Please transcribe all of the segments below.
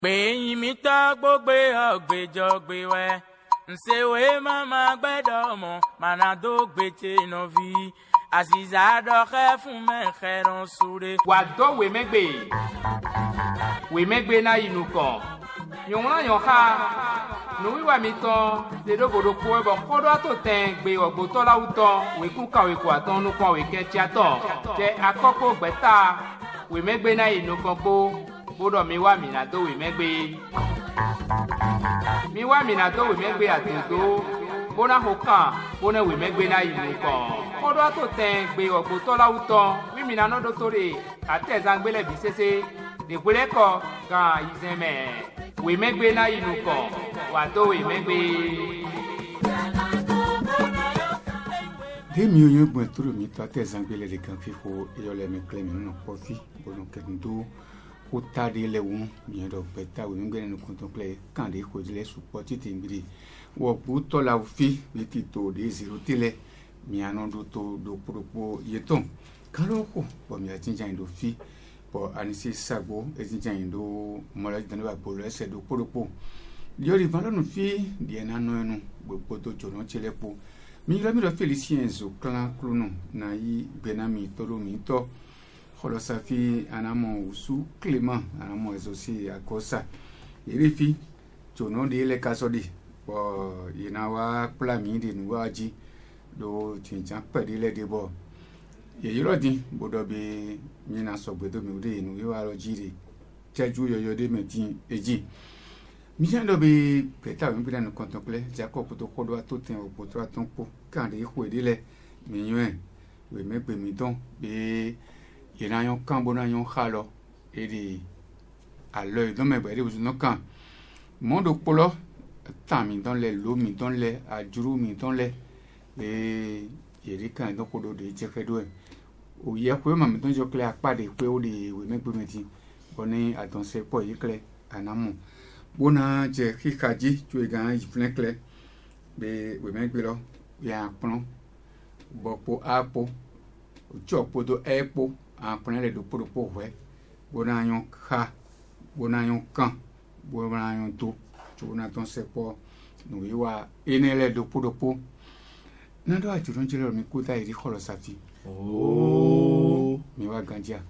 Pé mi tá gbogbo ọ̀gbẹ́jọ gbé wẹ́. Nsewe mama gbẹ́dọ̀ mọ̀, manado gbèjè nọ́vi. Àṣìṣà dọ̀kẹ́ fún mẹ́kẹ́rán súre. Wà dọ́ wèmẹ́gbé náà inú kọ̀. Yòówùn náà yàn ká. Nùwíwà mi tán, dédógodò kó ẹbọ kọ́dọ̀ tó tẹ̀ gbé ọ̀gbọ́tọ́ láwùtọ́. Wèkú kàwé kó àtọ́ nùkọ́ wèkẹ́ tíátọ̀. Jẹ́ akọ́kọ́ gbẹ́ta wèmẹ́gbé náà inú kan kó. Bódò mi wá mìíràn tó wèmẹ́gbé. Mi wá mìíràn tó wèmẹ́gbé àtúntò. Bóná ho kàn, bóná wèmẹ́gbé náà inú kan. Kọ́dọ̀ tó tẹ̀ gbé ọ̀gbọ́tọ́ láwùtọ́. Wí mìíràn náà dó tó rè àtẹ̀zángbélẹ̀ bí sẹ́sẹ́. Dègbélé kọ gan ìzẹ́mẹ̀. Wèmẹ́gbé náà inú kan. Wà tó wèmẹ́gbé. Demi oyo gbọn toro mi to atẹ̀zángbélẹ̀ de kan fi ko eyọlẹ̀ mi kílẹ̀ mi nínú kọfí bọ̀nù kẹ́ndó kó táde lẹ́wọ̀n yẹn dọ̀ pẹ̀ta wèmẹ́gbé nínú kọ́ńtọ́pẹ́lẹ̀ kàndé kòjìlẹ̀ sùpọ̀ títí nbiri wọ̀pọ̀ tọ́la òfin bí ti tó de zero tẹ́lẹ̀ mianu do to do poropo yetɔn kalo ko bɔn mi ati jan do fi bɔn anise sago eti jan do mɔlɔ jitani ba bolo ɛsɛ do poropo yori valɔnu fi diɛ nanu ɛnu gbogbo to jɔnɔ tsɛlɛ po mi yɔrɔ mi dɔ felicien zo klan kulunu na yi gbɛna mi tɔlo mi tɔ xɔlɔsafi anamɔ wusu clément anamɔ ɛzɔsi akɔsa yeri fi jɔnɔ de yɛlɛ kasɔ de bɔn yina wa kpla mi de nu wa dzi do tinjan pɛdi lɛ de bɔ yeyɔrɔ di bodɔ be mina sɔgbedo mi o de nu yewa lɔ dzi de tsɛju yɔyɔ de mɛ ti edzi misɛn dɔ be pɛta mi pɛta nu kɔntɔnplɛ jakɔ poto kɔdɔ ato tɛ o poto atɔn kpo kan de xɔ de lɛ mi nyɔɛ wɛmɛ gbe mi dɔn be yena yɔ kan bona yɔ xa lɔ e de alɔ yi dɔmɛ gbɛ de wosu nɔ kan mɔ do kpɔlɔ tan mi dɔn lɛ lo mi dɔn lɛ adzuru mi dɔn lɛ be yeri kan do kodo de jeke do o ye ko ma mi don jo kle apade pe o de we megbe meti boni adonse po yi kle anamu bona je kikaji tu e gan yi flenkle be we megbe lo ya pon bo po apo o jo po do epo an pon le do po we bona yon ka bona yon kan bona yon to tu na ton se po no yi wa enele do po nado ajuron jelo mi kuta iri xɔlɔsafi mi wa ganjia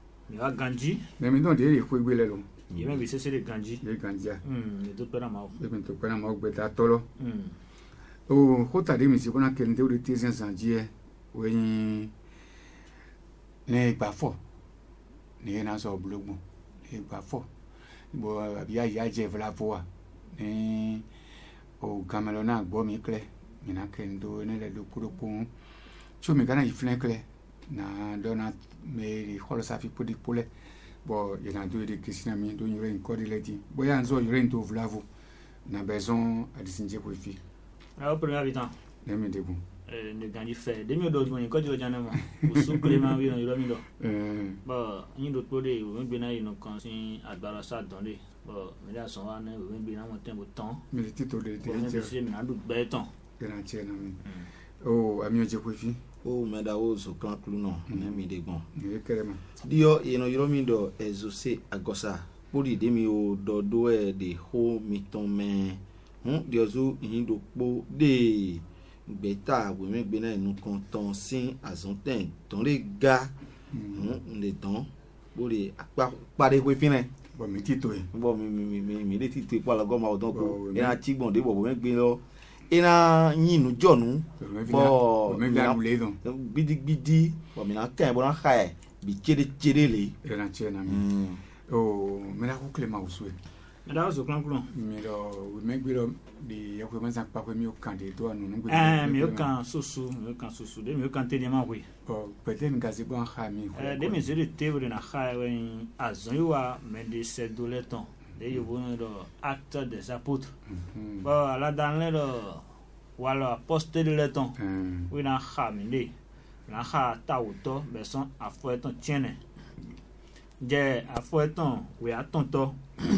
mais mi don de iri ko gbele lo ye me bi sese de ganji le ganjia le to pera ma le mi to pera ma gbe ta tolo o kota de mi se bona kende o de tezan zanjie wen ne gbafo ne na so blogbon ne gbafo bo abi ya je vla voa ne o gamelona gbo mi kle mina kendo ne le do poropo so mi gana iflenkle na dona me xɔlɔsafi podi pole bo yena do de kristina mi do yore nkodi ledi bo ya nzo yore ndo vlavo na besoin adisinje ko fi a premier habitant ne mi debu ne ganji fe de mi do mo ko jiro jana mo usu clément wi no yoro mi do bo yin do to de o gbe na yin kan sin agbára sa don de bo mi da so wa na o gbe na mo tempo tan mi ti to de je se mi na do gbe tan garantie na mi o ami je ko fi o meda o so kan klu no na mi de gbon ni kerema dio ino yoro mi do ezose agosa pori de mi o do e de ho mi ton me dio zo yin do po de gbeta we me gbe na inu kan ton sin azonten ton le ga le ton pori pare ko fin bo mi ti to e bo mi le ti to pa la go ma o don ko ina chi gbon de bo me gbe lo ina yinu jonu bo me ga le don gbidi bo mi na kan bo na ha e bi chere le era chena mi o me la ko klema uswe me da so kan kulon mi do we me gbe lo de ya ko ma san pa ko mi o kan de do anu ngbe mi o kan susu de mi o kan te de ma we o pete mi gazi bo ha mi de mi se de te we na ha we azon wa me de se do le ton de yo bon do acte des apôtres bon ala dan le do wala apostle le ton we na ha mi de na ha ta uto be son afo eton tiene je afo eton we atonto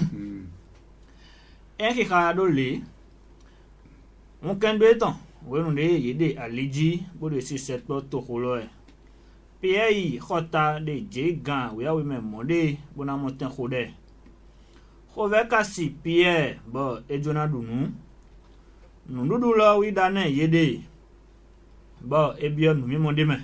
e ki ka do le won kan do eton we nu de yede aliji bo de si set to holo e pi khota de je gan we awe me mode bona mo ten khode Kovekasi Pierre bo ejona dunu nududu lo widane yede bo ebio numi mondeme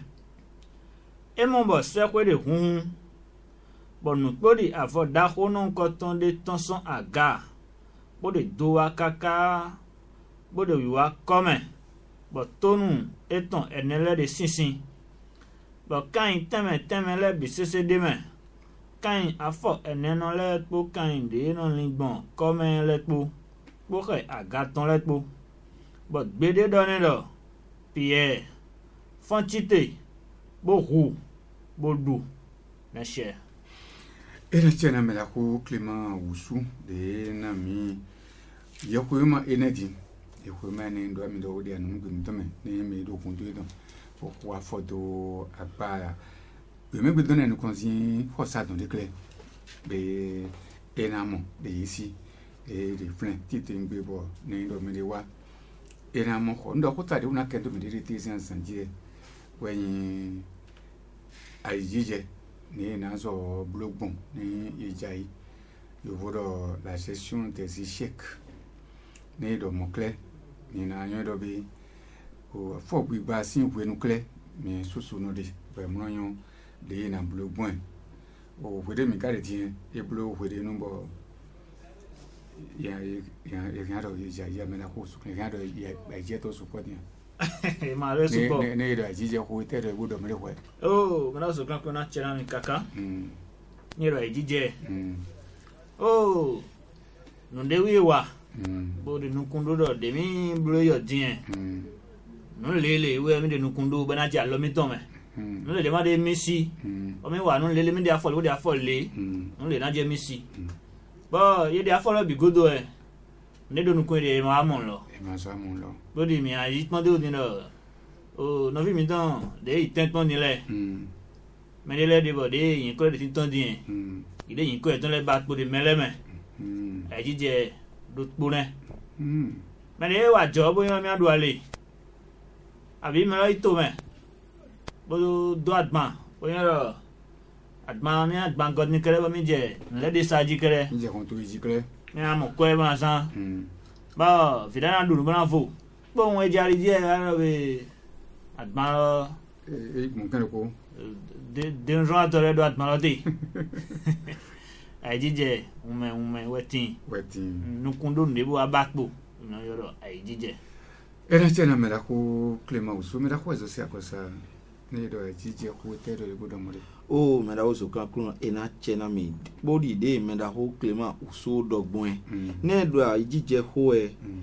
emo bo sekwe de hun bo nukpodi avo da hono koton de tonson aga bo de doa kaka bo de wiwa kome bo tonu eton enele de sinsin bo kan teme le bisese deme kan afọ eneno lekpo kan de no ligbon come lekpo bo ke agaton lekpo bo gbede doni do Pierre fonchite bo hu bo du na she ena chena mela ko Clément Oussou de na mi yakuyuma enedi yakuyuma ne ndo mi do de anu mi tome ne mi do kundu do fo foto apa me be donner une consigne pour ça dans les clés be enamo de ici et de plein titre ngbe bo ne ndo me de wa enamo ko ndo ko tade una kendo me de tisi ansandie wen ajije ne nazo blogbon ne ijai yo vodo la gestion des échecs ne do mo clé ni na yo do be o fo bi ba sin ku enu clé mais susu no de ba mo yon de na blogbon o wede mi kare tin e blo wede no bo ya do ya me na ko su ya do ya ba je to su ko dia ma re su ko ne do ajije ko te do do me le ko oh mana so kan ko na chera ni kaka ni ro ajije oh no de wi wa bo de nukundo do de mi blo yo din no lele we mi de nukundo ba na ja lo mi ton me no le ma de Messi o mi wa no lele mi de afọ le de afọ le no le na je Messi bo ye de afọ lo bi godo e ne do nukun de ma mo lo e ma so mo lo bo di mi ayi pon de o ni lo o no vi mi don de iten pon ni le me de le de bo de yin ko de tin ton din ide yin ko e ton le ba po de mele me e jije do po ne me de wa jo bo yan mi adu ale àbí me lo ito me bo do adma bo yan ro adma mi adma god ni kere bo mi je le de saji kere je kon to ji kere mi amo ko e ma san ba vidana duru bana fo bo won e jari die ara be adma mo kan ko de un jour de do adma lo de ai jije ume wetin nukundo ndebo abakpo no yoro ai jije era chena mela ko Clément Oussou mela ko zo sia ko sa ne do ajije ko te do go do mo o meda o so kan kru ena chena mi body de meda ho Clément Oussou dogbon ne do ajije ho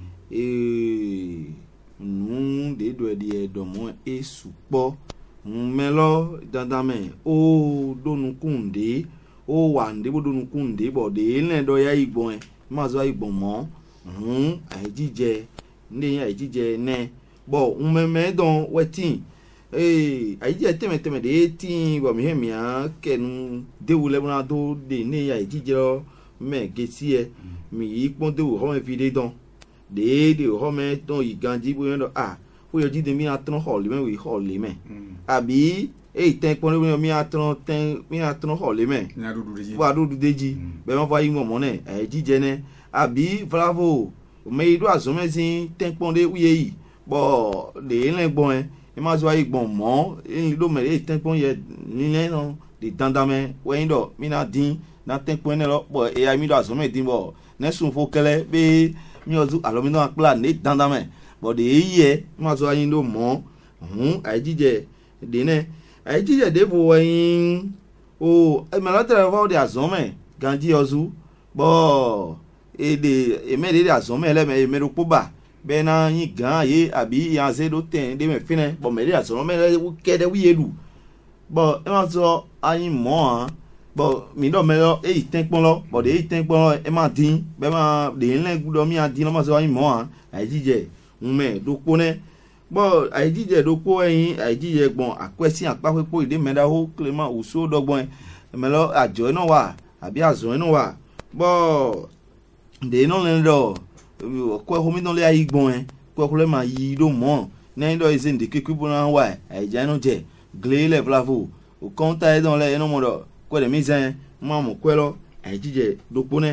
nu de do de domo e supo melo dandame o donu kunde o wa nde bo donu kunde bo de ne do ya igbon ma zo igbon mo ajije nde ya ajije ne bo mmeme don wetin ajije teme de tin bo mi he mi a kenu de wule bona do de ne ya ajije me gesi e mi ipon de wo ho me fi de don de ho me don iganji bo yan do o yo ji de mi atron ho le me wi ho le me àbí ten pon le mi atron ho le me na dudu deji wa dudu deji be mo fa yi mo ne ajije ne àbí bravo me do azomezin ten pon de wiye yi bo de le gbon e ma zo ayi gbon mo en do me ten pon ye ni le no de dandame we ndo mi na din na ten pon ne lo bo e mi do azomezin bo ne sun fo kele be mi ozu alo mi no plan ne dandame bo de ye ma zo ayi ndo mo ajije de ne ajije de bo yin o e me la tere fo de azome ganji ozu bo ede emede de azome ele me emero poba be na yin gan ye abi yan se do ten de me fine bo me de azome le kede wi elu bo e ma so ayin mo bo mi do me lo e ten pon lo bo de ten pon lo e ma din be ma de nle gudo mi adin lo ma so ayin mo ajije nme do pone bo ajije do po yin ajije gbon akwesi apapepo ide meda ho Clément Oussou dogbon me lo ajo no wa abi azo no wa bo de no le do ko ho mi no le ayi gbon ko le ma yi do mo ne do isin de ke kubo na wa aija no je gle le bravo o konta e don le no mo do ko de mi zen mo mo ko lo ajije do po ne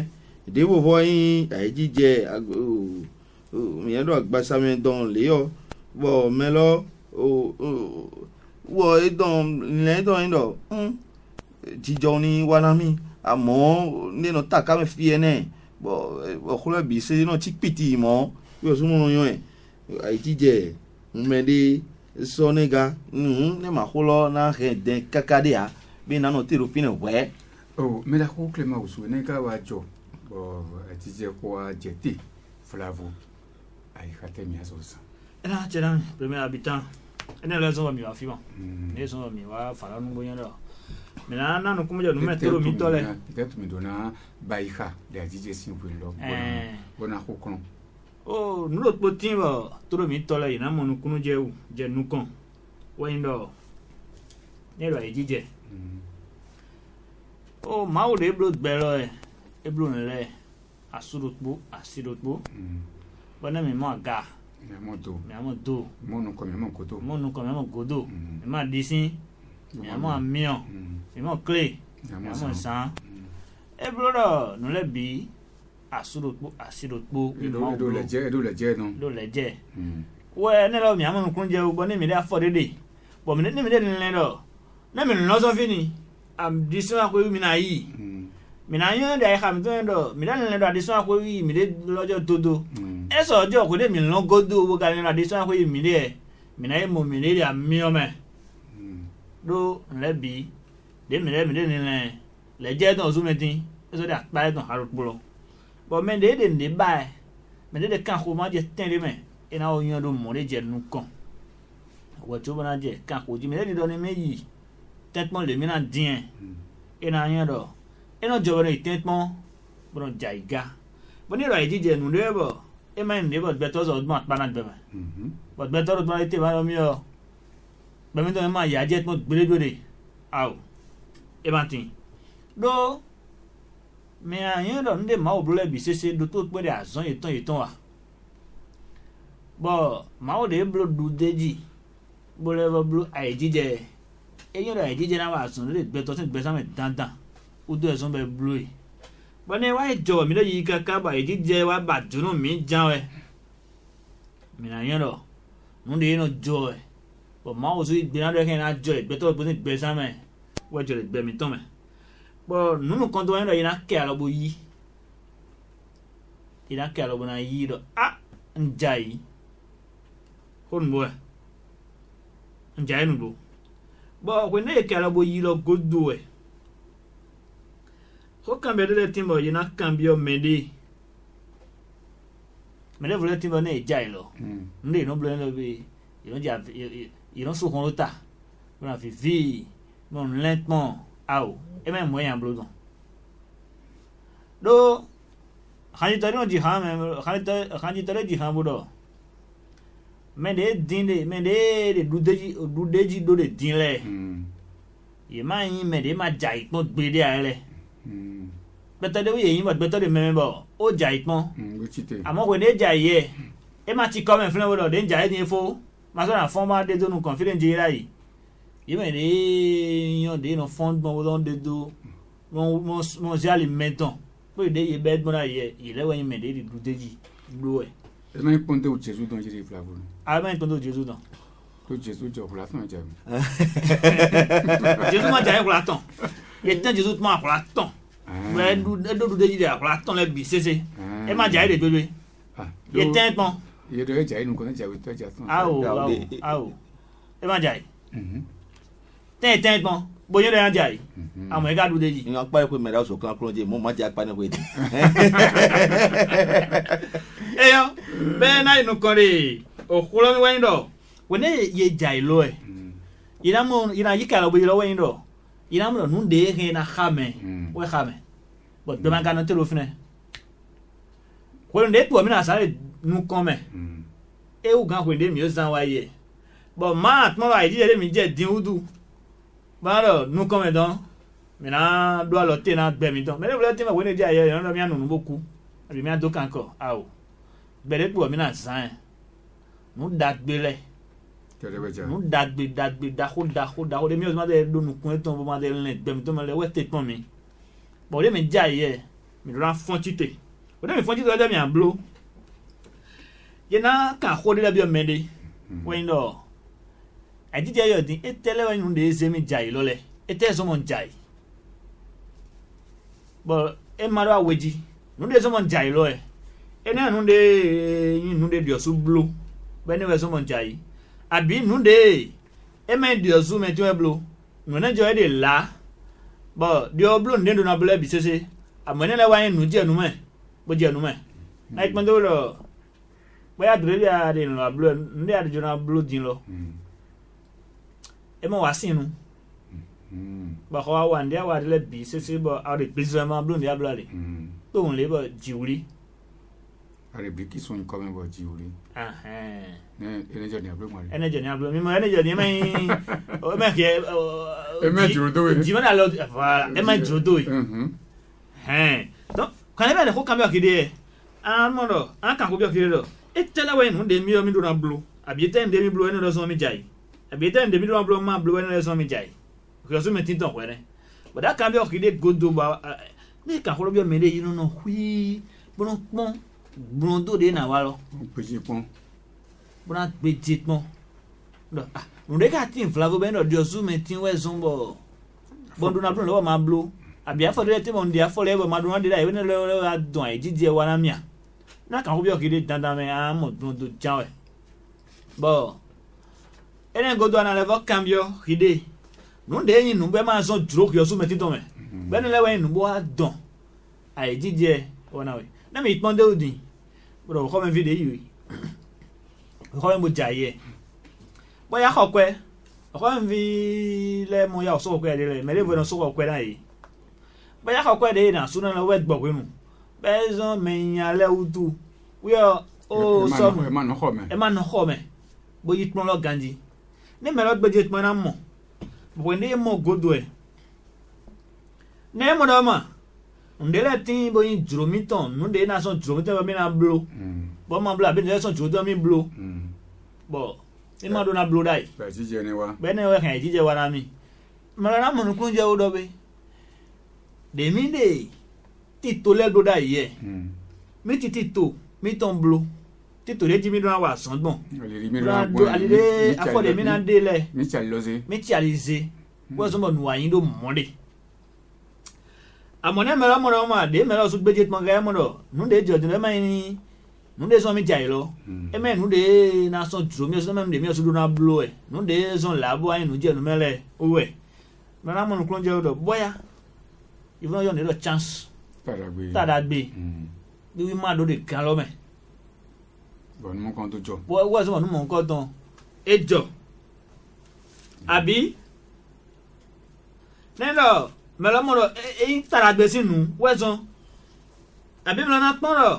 ìdíwò fọyín àìjíjẹ ìyẹn dọ̀ gbàsámi dán léyọ̀ bọ̀ mẹ́lọ́ wọ ìdán ilẹ̀ ìdán yìí dọ̀ jíjọ ní wàlámì àmọ́ nínú tàkà mi fi ẹ̀ náà bọ̀ ọ̀kúrẹ́ bìí ṣe náà tí pìtì mọ́ bí o sún mọ́ yan ẹ̀ àìjíjẹ mẹ́lẹ́ sọ́nẹ́gà ní màkúlọ́ náà rẹ̀ dẹ́ kákàdé à bí nánà tèrò pinnu wẹ́. mẹ́ta kó kílẹ̀ òṣù ní ká wàá jọ àtijọ́ kó wàá jẹ̀tẹ̀ fúláwò àyíká tẹ̀mí àṣọ̀sán. ẹ náà jẹ́ náà premier habitant ẹ náà lọ́sọ̀rọ̀ mi wá fi wọn ẹ sọ̀rọ̀ mi wá fara nínú bóyá lọ mẹ́ta náà nù kúmọ̀jọ̀ nù mẹ́tẹ́rọ̀ mi tọ́lẹ̀. peut-être mi donna bayika de àtijọ́ sí ìwé lọ bọ́nà kó kọ́nà. nulo kpo tí bọ̀ tóró mi tọ́lẹ̀ yìí náà mọ̀ nukunu jẹ́ nukàn wọ́n dọ̀ ní ẹ̀rọ àyíjíjẹ. Máa wò lè eblo gbẹ̀rọ ẹ̀ eblo nílẹ̀ àsìròpó bọ́nà mi mọ̀ àga mi àmọ̀ do mọ̀nù kọ́ mi àmọ̀ godo mi máa di sí mi àmọ̀ àmìọ̀ mi mọ̀ clay mi àmọ̀ sàn eblo rọ̀ nílẹ̀ bí àsìròpó edo lẹjẹ nù. ló lẹjẹ wọ ẹ nílò mi àmọ̀ nukun jẹ bọ́ ní mi dé afọ dédé bọ̀ mi dé nílẹ̀ rọ̀ ní mi lọ́sọ̀ fini àdìsún àkóyí mi náà yìí mi náà yóò dà ẹ̀ka mi tó ń dọ̀ mi dá nílẹ̀ rọ̀ àdìsún àkóyí mi dé lọ́jọ́ todo ẹ sọ ọjọ́ kò dé mi lọ́ gọ́dọ̀ owó ká nílẹ̀ àdìsún àkóyí mi dé ẹ̀ mi náà yẹ mọ̀ mi dé àmì ọmọ ẹ̀ ló nílẹ̀ bí dé mi dé nílẹ̀ lẹ́jẹ́ tán ọ̀sùn mẹ́tí ẹ sọ dé àpáyé tán àrùkú lọ bọ̀ mi dé ní báyìí mi dé kàn kó má jẹ tẹ́lẹ̀ mẹ́ ẹ náà yẹn ló mọ̀ jẹ nù kàn wọ́n tí ó bá náà jẹ kàn kó jí mi dé ní dọ́ ní méjì tẹ́tpọ́n lèmi náà dín ẹ̀ náà yẹn dọ̀ ẹ̀ náà jọ̀wọ́ ní tẹ́tpọ́n bọ́n jà ìga bọ́n ní ìrọ̀ àìjíjẹ nù lé bọ̀ ẹ̀ máa ń lébọ̀ gbẹ́tọ́ sọ̀ ọdún àpá náà gbẹ̀mẹ̀ bọ̀ gbẹ́tọ́ ọdún àti tèmi ayọ̀ mi ọ̀ gbẹ̀mí tó ń máa yà jẹ́ tó gbélégbélé àwò ẹ̀ máa tì dó mi àyẹn dọ̀ nílé máa òbúrọ̀ ẹ̀bì ṣeṣe do tó pé dẹ̀ àzọ́ ìtàn wà bọ̀ máa ò lè blo du déjì bọ́lẹ́bọ̀ blo àìjíjẹ eyín rẹ̀ àìjíjẹ náà wà sùn lè gbẹ́tọ́ sí gbẹ́sámẹ̀ dandan ó dó ẹ̀sùn bẹ́ẹ̀ blo yìí bọ́n ní wáyé jọ mi lóye kankan bá àìjíjẹ wá bàjúnú mi jáwé ẹ̀ mi àyẹn dọ̀ nílé yín náà jọ ẹ̀ bọ̀ máa ò sí gbẹ́ná lẹ́kẹ́ náà jọ ẹ̀ gbẹ́tọ́ sí gbẹ́sámẹ̀ wọ́n jọ lè gbẹ́mi tán mẹ́ bọ̀ nínú kan tó wáyé lọ yìí náà kẹ́ àlọ́bọ̀ yìí yìí náà kẹ́ àlọ́bọ̀ náà yìí dọ̀ á ń jà yìí ó nù bọ́ ẹ̀ ń jà yìí nù bọ́ bọ́ ọ̀pẹ̀ náà kẹ́ àlọ́bọ̀ yìí lọ gòdò ẹ̀ ó kàn bí ọdún lẹ́tí bọ̀ yìí náà kàn bí ọ mẹ́lẹ́ fún lẹ́tí bọ̀ náà ìjà yìí lọ nílé ìnáwó bọ̀ náà bí ìnáwó sọ̀kan ló tà wọ́n àfi vi wọ́n lẹ́tpọ̀n àwò ẹ mẹ́ mọ́ ẹ̀yàn blódùn ló xanjitọ́lẹ́ jì hàn bọ́dọ̀ mẹ́lẹ́ dín lé mẹ́lẹ́ dúdéjì ló lè dín lẹ̀ yìí máa yin mẹ́lẹ́ máa jà ìpọ́n gbélé ayé lẹ̀ gbẹtọ́lẹ́ wíyẹ yín bọ̀ gbẹtọ́lẹ́ mẹ́mẹ́ bọ̀ ó jà ìpọ́n àmọ́ kò ní jà yẹ ẹ máa ti kọ́ mẹ́ fúnlẹ̀ wọ́dọ̀ dé ń jà ẹ́ ní efó máa sọ̀rọ̀ fọ́n máa dé tónú confidence yìí ráyìí yìí mẹ́lẹ́ yan dé iná fọ́n gbọ́n wọ́n dé tó wọ́n sí àlìmẹ́tàn pé ìdè yìí bẹ́ẹ̀ gbọ́n náà yẹ ìrẹ́wẹ̀ yín mẹ́lẹ́ dúdéjì gbó ẹ̀. ẹ máa ń pọ́n tó jésù dán jírí ìfúlàbọ̀ ni. a máa ń pọ́n tó jésù dán. tó jésù jọ ọ̀kùnrin àtàn jà mí. jésù máa jà ọ̀kùnrin àtàn yẹ tán jésù tó máa ọ̀kùnrin àtàn wẹ́ẹ́ dúdéjì dẹ̀ ọ̀kùnrin àtàn lẹ́ bì ṣeṣe ẹ máa jà ẹ̀ lè gbélé yẹ tán pọ́n. iye dọ̀ ẹ jà inú kan jà wí tó jà tán. awo ẹ máa jà ẹ̀ tẹ́ẹ̀ pọ́n bóyá lẹ́yìn ajá yìí àmọ́ ẹ̀ka dúdé yìí. ìyẹn apá ẹ̀kọ́ mẹ́ta ọ̀sọ̀ kan kúrò jẹ́ mo máa jẹ́ apá ẹ̀kọ́ èdè. ẹyọ bẹ́ẹ̀ náà inú kan rè òkúrọ́ mi wẹ́yìn dọ̀ wọ́n ní yé jà ìlọ ẹ̀ ìlànà yíkà lọ bóyá lọ wẹ́yìn dọ̀ ìlànà lọ nùdé hẹ́ na xamẹ́ wẹ́ xamẹ́ bọ̀ gbẹ̀mẹ̀ gánà tẹ̀lé òfin ẹ̀ wọ́n ní ètò ọ̀mí náà sáré nù kàn mẹ́ ewu gan kò ní mi ó san wáyé bọ̀ máa tún bá ìdílé mi jẹ́ dín wúdú báàrọ̀ nù kàn mẹ́ dán mìíràn dọ́ àlọ́ tẹ̀ náà gbẹ̀mí dán mẹ́rin wọlé tẹ̀ mẹ́ wọ́n ní jẹ́ ayẹyẹ ìrànlọ́ mi ànú bó kú àbí mi àdó kankọ̀ àwò bẹ̀rẹ̀ pọ̀ mi náà sàn ẹ̀ nù dàgbé lẹ̀ nù dàgbé dàkó dé mi ò má dé lónù kún ẹ̀ tó ń bọ́ má dé lẹ̀ gbẹ̀mí tó má lẹ̀ wẹ́ tẹ̀ pọ̀ mi bọ̀ ọ̀dẹ́ mi já yẹ mi do na fonchite o na mi fonchite da mi an blow ye na ka khodi la bi o mede when do I did your thing e tele when de zemi jai lole e te so mon jai but e maro aweji no de so mon jai lo e na no de dio su blow be ne we so mon jai abi no de e me dio su me jo blow no na jo de la but dio blow de do na blow bi sese amene na wa nu je nu me bo je nu me like man do lo boya dure ya de no blow nde ya de na blow din lo e mo wa sinu ba ko wa ndia wa de le bi sese bo a de bizama blow ndia blow le to on le ba jiwuri les briques qui sont quand même bâtis ou les énergie ni ablo mari énergie ni ablo mi mo énergie ni mai o me ke e me judo di mana lo voilà e me judo donc quand même ko cambio akide an mo do an kan ko bi akide do e tela we no de mi do na blo abi ten de mi blo eno do so mi jai abi ten de mi do na blo ma blo eno do so mi jai ko so me tin ton ko re but that cambio akide godo ba ni kan ko bi o me de yinu no hui bon bon Brundo de na walo petit pont bona petit pont do no de ka tin flavo ben do dio su metin we zombo bondo na blo ma blo abia fo de te mon dia fo le ma do na de da e ne le adon e jije wa na mia na kan ko bi o kide dandan me a mo do jawe bo ene godo na le vo cambio hide no de yin nu be ma so dro ki o su metin to me ben le we nu bo adon a e jije wona we na mi pon de odi bro ko me video yi ko me jaye bo ya ko kwe ko me vi le mo ya so kwe de le me le vo so kwe na yi bo ya ko kwe de na suna na wet gbo kwenu be zo me yan le utu we o so e ma no ho me bo yi pon lo ganji ni me lo gbeje pon na mo bo ni mo godo e ne mo do ma ndele tin bo yin dromiton nu de na so dromiton be na blow bo ma blow be de so dromiton mi blow bo e ma do na blow dai ba jije ni wa be ne we kan jije wa na mi mala na mo kun je o do be de mi de ti to le do dai ye mi ti to mi ton blow ti to le ji mi do na wa son gbon ali de afo de mi na de le mi chalize wo so mo nu ayin do mo de amone mera mo ma de mera su gbeje mo ga mo do nu de jojo le mai ni nu de so mi jai lo e me nu de na so dro mi so me de mi so do na blow e nu de so labo ayin nu je nu mele owe mera mo nu klon je do boya even yo ne do chance tada gbe bi wi ma do de kan lo me bon mo kon to jo wo so mo nu mo nko ton ejo abi neno melo mo e tara gbe sinu wezon abi melo na pon ro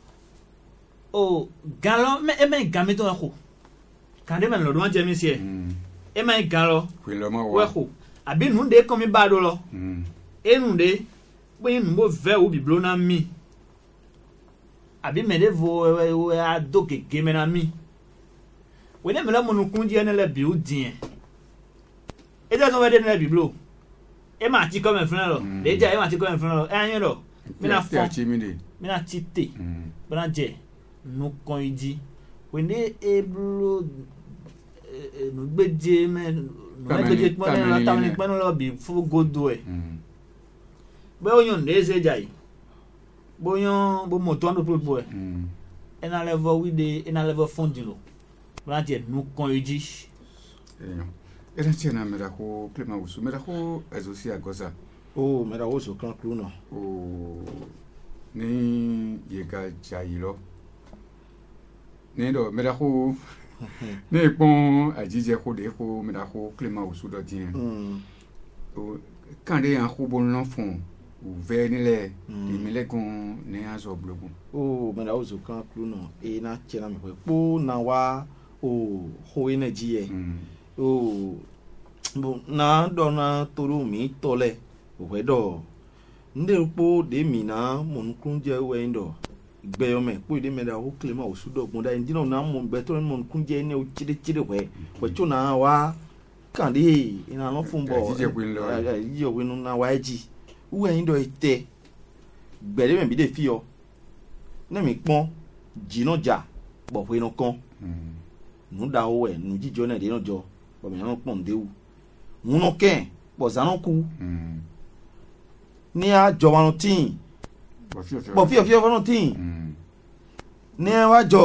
o galo me e me gami to ko kan de me lo don je mi se e me galo we ko abi nu de kon mi ba do lo e nu de bo yin mo ve o bi blo na mi abi me de vo a do gege me na mi we ne melo mo nu kun je ne le bi o din e de so we de ne bi blo e ma ti come fun lo le ja e ma ti come fun lo e ayin lo mi na fo mi na ti te bra je nu kon iji we ne e blo nu gbeje me nu gbeje pon na ta ni pon lo bi fu godo e be oyon de se jai boyon bo moto ando pro e e na level we de e na level fondilo bra je nu kon iji era tiena mera ko plema usu mera ko azosi agoza o mera usu kan kluno o ni yega jailo ne do mera ko ne pon ajije ko de ko mera ko plema usu do tin o kan de an ko bon l'enfant ou venile de melekon ne azo blogun o mera usu kan kluno e na tiena me po na wa o ho energy e o bo na do na toru mi tole we do nde po de mi na mon kunje we ndo gbe yo me po de me da o klema o su do gun da ndino na mon beto mon kunje ne o chire we cho na wa kan de ina no fun bo jije kwin lo jije kwin na wa ji we ndo ite gbẹ̀dẹ́ mẹ̀ bí dé fi ọ ní mi pọ́n jìnnà jà bọ̀ pé iná kan nù da owó ẹ̀ nù jíjọ náà dé náà jọ bọ̀ mi náà pọ̀n déwù nù náà kẹ́ bọ̀ sànà kú ní àjọ wa tíì bọ̀ fíọ̀fíọ̀ fọ́nà tíì ní àwájọ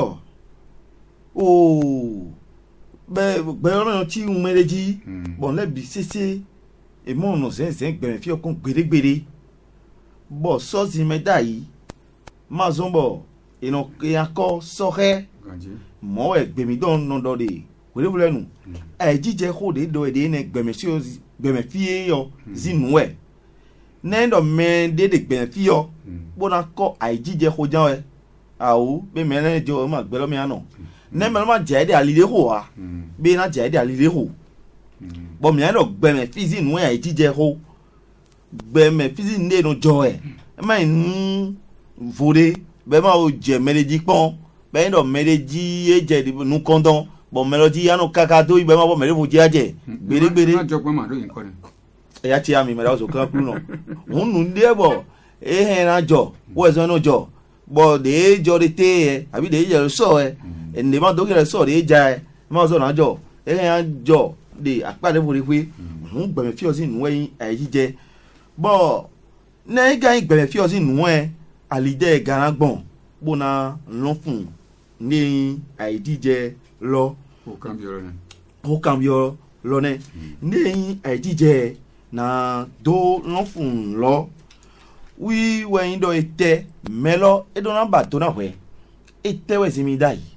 ooo bẹ́ẹ̀ ọ̀nà tí ń mẹ́rẹ́ jí bọ̀ lẹ́bi ṣẹṣẹ èmọ̀ ọ̀nà sẹ́nsẹ́ gbẹ̀rẹ̀ fíọ̀ kan gbèrègbèrè bọ̀ sọ́ọ̀sì mẹ́ta yìí máa zọ́n bọ̀ ìyàkọ́ sọ́kẹ́ mọ́ ẹ̀ gbẹ̀mí dán nọ́dọ̀ de wẹ́rẹ́wẹ́rẹ́ nù ẹ̀ jíjẹ kó de dọ̀ ẹ̀ de ẹ̀ gbẹ̀mẹ̀ fíye yọ zinu ẹ̀ nẹ́ẹ̀dọ̀ mẹ́ẹ̀dẹ́ de gbẹ̀mẹ̀ fíyọ bọ́nà kọ́ àìjíjẹ kó já ẹ̀ àwọ̀ bẹ́ẹ̀ mẹ́rin jọ ẹ̀ máa gbẹ́lọ́ mi àná nẹ́ẹ̀mẹ́rin máa jẹ́ ẹ̀ de àlìlé hò wá bẹ́ẹ̀ náà jẹ́ ẹ̀ de àlìlé hò bọ́ mìíràn dọ̀ gbẹ̀mẹ̀ fíìsì nù ẹ̀ àìjíjẹ kó gbẹ̀mẹ̀ fíìsì nínú jọ ẹ̀ ẹ̀ máa ń vòde bẹ́ẹ̀ máa jẹ mẹ́lẹ́dì pọ́n bẹ́ẹ̀ dọ̀ mẹ́lẹ́dì ẹ̀jẹ̀ nù kọ́ńtọ́n bọ̀ mẹ́lẹ́dì yánnú kaka tó ibẹ̀ máa bọ̀ mẹ́lẹ́dì fòjì àjẹ́ gbèrègbèrè ẹ̀yà tí a mi mẹ́ta ọ̀sọ̀ kan kúrò náà òun nù ní ẹ̀ bọ̀ ẹ̀hìn náà jọ wọ́n ẹ̀sán náà jọ bọ̀ dèé jọ de tẹ́ ẹ̀ àbí dèé jẹ sọ ẹ̀ ẹ̀nìdè máa tó kẹrẹ sọ dèé ja ẹ̀ máa sọ náà jọ ẹ̀hìn náà jọ de àpàdé fòde pé òun gbẹ̀mẹ̀ fíọ̀ sí nù ẹ̀yìn àìjíjẹ bọ̀ nẹ́ẹ̀gà yín gbẹ̀mẹ̀ fíọ̀ sí nù ẹ̀ àlìjẹ́ gàrà gbọ̀n gbóná lọ́fùn ní àìjíjẹ lọ ó kàn bí ọ lọ ní àìjíjẹ na do lọ́fùn lọ wí wẹ̀yìn dọ̀ ètè mẹ́lọ ẹ̀dọ́nà bà tó náà wẹ̀ ètè wẹ̀ sí mi dá yìí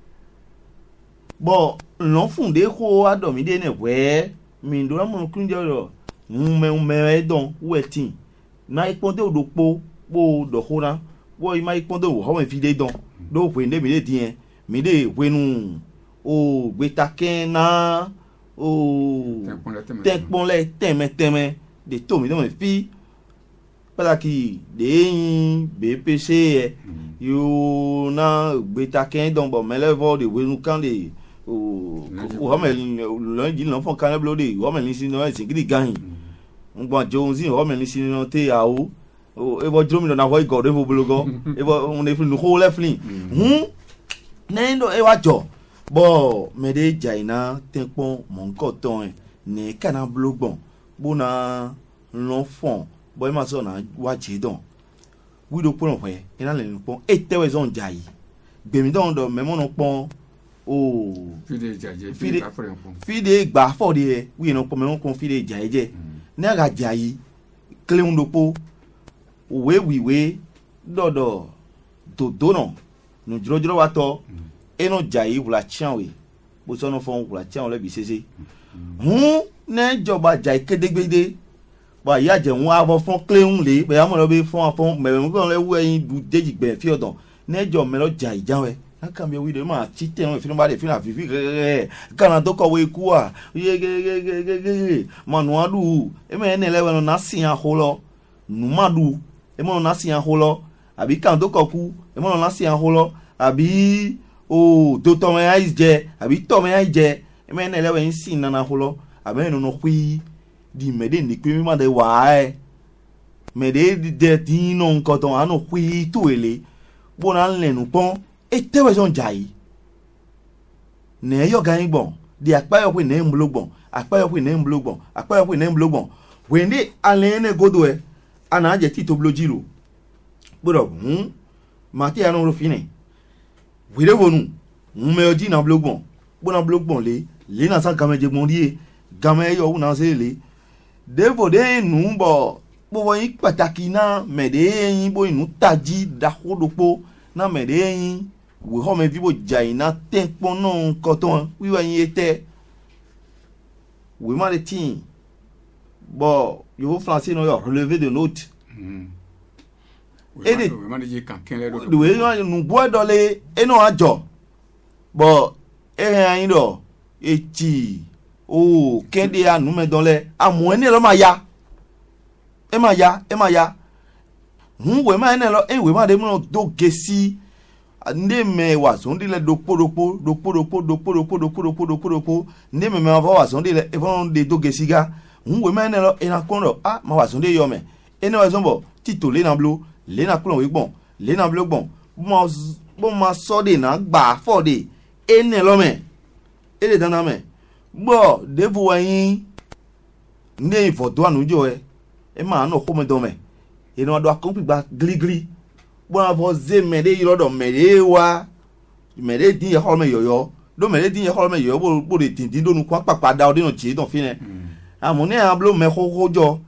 bọ̀ lọ́fùn dé kó àdọ̀mídé nẹ̀ wẹ̀ mi dọ́nà mọ̀ kí n jẹ́ ọ̀rọ̀ mẹ́mẹ́ ẹ̀dọ́n wẹ̀ tì náà ìpọ́ndé òdò kpó dọ̀kúnra wọ́n yìí máa ìpọ́ndé òwò họ́mẹ̀ fi dé dán dó pè ní mi dé tiẹ̀ mi dé wẹ́nu o gbẹtakẹ́ náà o tẹ́pọ́nlẹ̀ tẹ́mẹ́tẹ́mẹ́ de tó mi dán fi pàtàkì lẹ́yìn bpc ẹ̀ yóò náà gbẹtakẹ́ dán bọ̀ mẹ́lẹ́fọ́ de wẹ́nu kán de o họ́mẹ̀ lọ́yìn jìnnà fọ́n kán lẹ́bùlọ́ de họ́mẹ̀ ní sinú ẹ̀ sìnkiri gáyìn ń gbọ́n àjọ sí họ́mẹ̀ ní sinú tẹ́ àwọ̀ ebo dro mi do na ho igor ebo blogo ebo on e flu ho le flin nendo e wa jo bo me de jaina tenpon mon ko ton e ni kana blogbon bo na l'enfant bo e ma so na wa je don wi do pon pe ina le pon e tewe zon jai gbe mi don do me mo no pon o fide gba fo de wi no pon me won kon fide jaije ni aga jai kleun do po òwe wìwé dọ̀dọ̀ dòdò náà nùjúrọ̀júrọ̀ wa tọ́ ẹnu jà yìí wùlà tíyàn wè bó sọ́nù fún wùlà tíyàn lẹ́bi ṣeṣe hún nẹ́jọba jà yìí kédégbédé bọ̀ àyè àjẹ̀wọ̀n abọ́ fún kílẹ̀hún lé bẹ̀rẹ̀ àmọ́ lọ́bẹ̀ fún afọ́ mẹ̀rẹ̀ fún ẹwú ẹyin du déjì gbẹ̀ fi ọ̀dàn nẹ́jọ mẹ́lọ́ jà yìí jáwẹ́ lákàmì ẹwú ìdè máa ti tẹ̀ wọ́n ìfínú bá dé fínú àfífí gẹ́gẹ́ kànáà tó kọ̀wé ikú wa yégégégégégé mọ̀nùwádùú ẹ̀mẹ́ẹ̀ẹ́nẹ́lẹ́wẹ̀ẹ́ náà sì hàn kó lọ nùmádùú emono nasi an holo àbí kan do koku emono nasi an holo àbí o do to me ais je àbí to me ais je emene elewe nsin na na holo àbí no no kwi di mede ni pe mi ma de wa e mede de ti no nkan ton anu kwi tu ele bona lenu pon e tewe son jai ne yo gan gbon di apayo pe ne mblogbon apayo pe ne mblogbon apayo pe ne mblogbon wende alene godo e ana je ti to blojiro gboro mati anu ro fini wire wonu me oji na blogbon bona blogbon le na san gameje gbon rie game yo na se le devo de nu bo bo yin pàtàkì na mede yin bo inu taji da hodopo na mede yin we ho me vi bo jai na tenpon no koton wiwa yin ete we ma de tin bon yo français no yo relevé de note et de we nu bo dole eno ajo bon ayin do eti o kende anu me dole amu eni lo ma ya e ma ya we ma eni lo we ma de mo do gesi nde me wa so ndile dopo nde me ma wa so ndile e fon de do gesi ga we ma eni lo ina kon ro ma wa so nde yo me eni wa so bo titole na blo lena kulon we gbon lena blo gbon bo ma so de na gba for de ene lo me ele dana me gbo devu wa yin ne ifodo anujo e ma no ko me do me eno ado akompi gba gligli bo na vo ze me de iro do me de wa me de din ye ho me yoyo do me de din ye ho me yoyo bo de tin do nu kwa papa da o de no chi don fi ne amune ablo me ho jo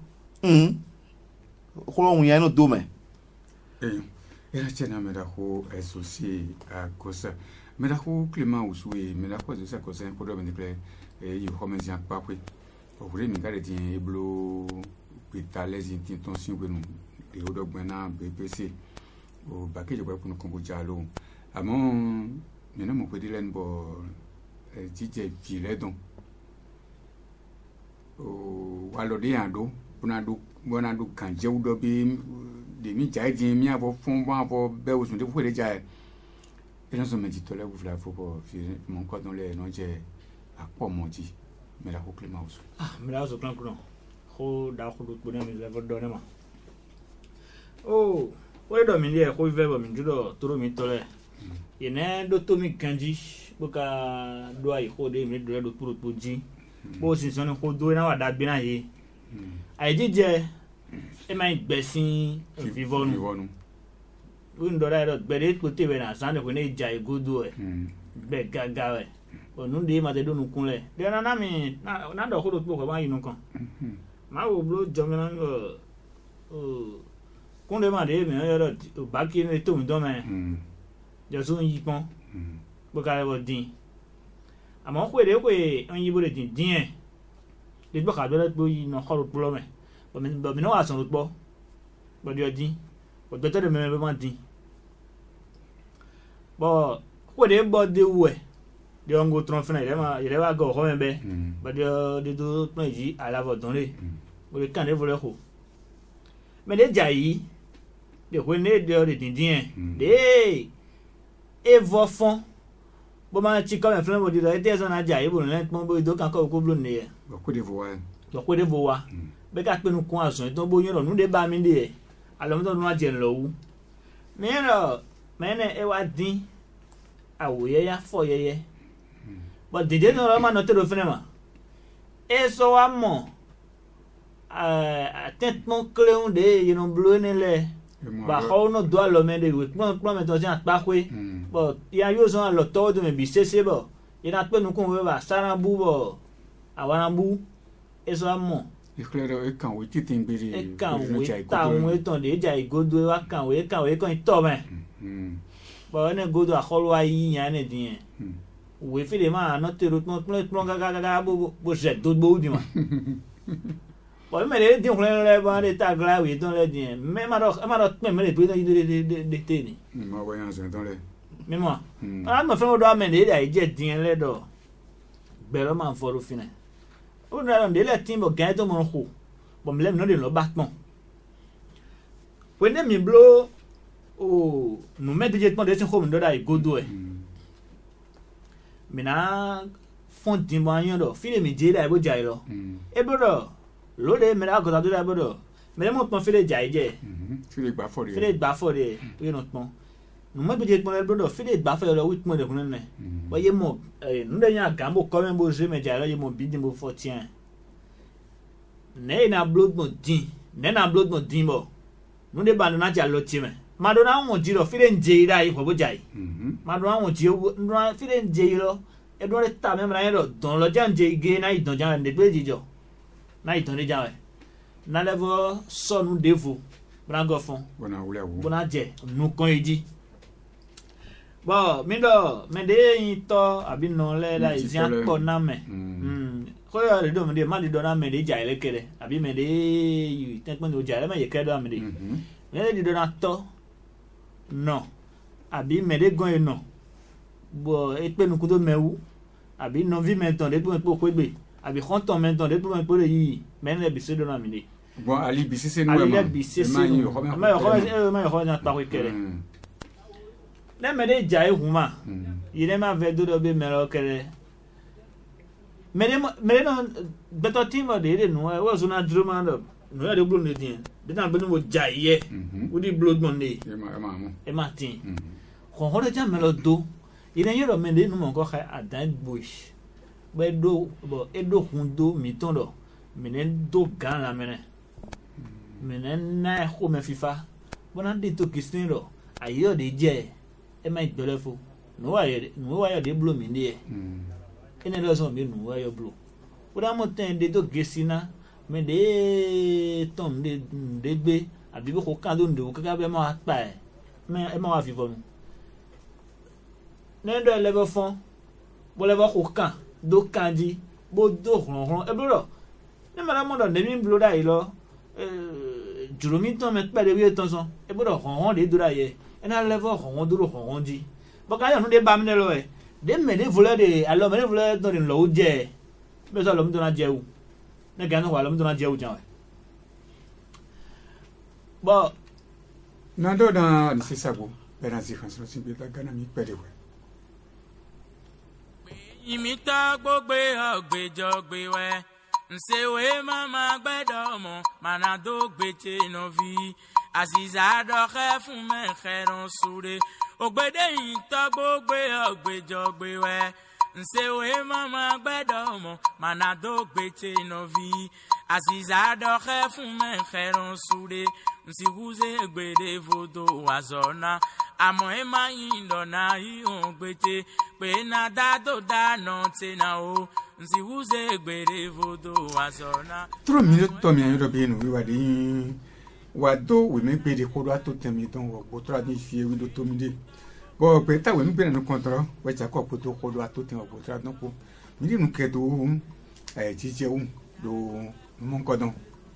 ko lo yen no do me era chena me da ho associé à cosa me da ho climat usui me da ho ça cosa pour do me play e yo come já pa kwe o re mi gare tin eblo pitales tin tension que nous de o do gbena BBC o package ko kun ko jalo amon me no mo ko dilen bo jije vile don o walo de ando bona do kan je udo bi de mi jai din mi abo fun bon abo be o sun de fo de jai e no so me ti tole bu fla fo bo fi mon ko don le no je apo mo ji me la ko climat usu me la so plan kuno ho da ko do bona mi le do ne ma o do mi le ko ve bo mi judo toro mi tole ine do to mi kanji boka do ai ko de mi do puro to ji bo si so ni ko do na wa da gbe na ye ai jije e mai gbesin vivonu un do ra do gbere ko te be na san de ko ne ja igodo be gaga we onu de ma de do nu kunle de na mi na do ko do ko ba yin kan ma wo blo jo mi na kunle ma de mi yo do ba ki ni to mi do me jo so yi pon bo ka bo din àmọ́ ko de ko on yi bo de din de bo ka do le po yi no ko ro me bo mi no wa son ro po bo di odin bo do te de me be ma din bo ko de bo de we de on go tron fina ire wa go ho me be bo de do pon yi ala vo don le bo le kan de vo le ko me de ja yi de ko ne de din de e vo fon bo ma chi come flame di da te so na ja ibo le pon bo do kan ko blo ni e lo ko de vo wa be ka pe nu kun asun to bo yin ro nu de ba mi de alo mo to nu a je lo wu me ne e wa din awoye ya fo yeye but dide no ma no te do fene ma e so wa mo tent mon cleon de you know blo ni le ba ho no do alo me de we pon me to se apa kwe but ya yo so alo to do me bi sese bo ina pe nu kun we ba sarambu bo awarambu eso amo e claro e kan we ti tin biri e kan we ta we ton de ja igodo wa kan we kan to me bo ne godo a holo ayi yan ne din we fi de ma no te ro ton ga bo je do bo di ma bo me le din le ba de ta gra we ton le din me ma do me le pe de te ni ma wa yan se ton le me mo ma fe do me de ai je din le do gbero ma fo ro fina o na de le tin bo gan to mo ko bo me le no de lo ba pon we ne mi blo o no me de pon de sin home do da igodo e mi na fon din bo yan do fi le mi je da bo jai lo e bro do lo de me la ko da do da bro do me le mo pon fi le jai je fi le gba fo de we no pon no me de pon le bro do fi le gba fo lo wit mo de kun ne bo ye mo no de yan gambo ko me bo je me jai lo ye mo bi din bo fo tien ne na blood mo din bo no de ba na ja lo ti me madonna won ji lo fi le nje ira yi ko bo jai madonna won ji no fi le nje lo e do le ta me mra yen lo don lo ja nje ige na idon ja ne pe jijo na idon de ja we na level so nu devo bra go fun bona je nu kan eji bo mi do me de yin to abi no le la izian po na me ko yo de do me de ma de do na me de ja ile kere abi me de yi ten pon o ja le me ye kere do me de me de do na to no abi me de gon e no bo e pe nu ku do mewu abi no vi me ton de po ko gbe abi konton me ton de po le yi me le bi se do na me de bon ali bi se nu ma yo na pa ko kere na me de ja e huma ire ma ve do be me ro kere me no beto timo de no e wo so na druma do no ya de blo ne din de na blo mo jaiye udi blo gbon ne e ma tin ho de jam melo do ina yoro men de no mo ko kha adan bush be do bo e do hundo mi ton do menen do gan la menen na ho me fifa bona de to kistin do ayo de je e ma gbelefo no wa ya de blo mi ne ene lo so mi no wa yo blo oda mo ten de to gesina me de tom de gbe abi ko kan do ndo ka be ma pa e ma wa fi fonu ne do level fon bo level ko kan do kanji bo do ron e blo ne ma la mo do de mi blo da yi lo juro mi ton me pe de wi ton so e blo ron de do da ye e na level ron do ron ji bo ka yo no de ba mi ne lo e de me de voler de alors me de voler do lo je be so lo mi do na je u ne ga no wa lo mi do na je u jan we bo na do na ni sisabo beranzi khanslo simbi ta gana mi pede we imita gbogbe ogbejogbe we nsewe mama gbedomo manado gbeche novi aziza do khefun me kheron sure ogbede yin to gbogbe ogbejogbe we nsewe mama gbedomo manado gbeche novi aziza do khefun me kheron sure nsihuze gbede vodo wazona amo ema yin do na yi on gbete pe na dado da no tena o nsihuze gbede vodo wazona 3 minutes to mi ayo be no wi wa de wado we me gbede ko do ato temi don wo bo tra ni fie wi do to mi de bo pe ta we mi gbede no kontro we cha ko to ko do ato temi wo tra don ko mi ni nu ke do ti je un do mo ko don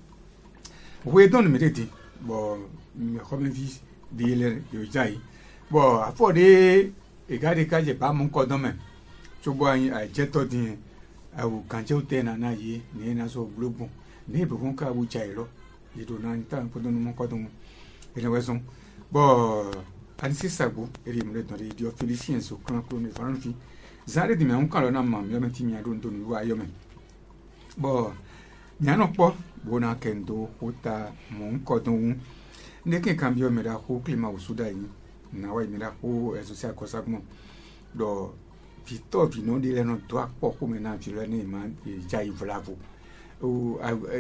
we don mi de di bo mi ko mi vi di le yo jai bo afo de e ga de ka je ba mo ko don me so bo an je to din awu kan je o te na ye ni na so globo ni be fun ka bu jai lo yedo na nta ko don mo ko don ele weson bo ansi sago eri mo le don de dio félicien so kan ko mi faran fi zare di me un kan lo na ma mi o me ti mi adon don wa yo me bo nyano po bona kendo hota mo ko don ne ke cambio me da ko climat o suda yi na wa mi da ko social kosagmo do Vito vino di le non doa poco mena filo ne ma jai vlavo o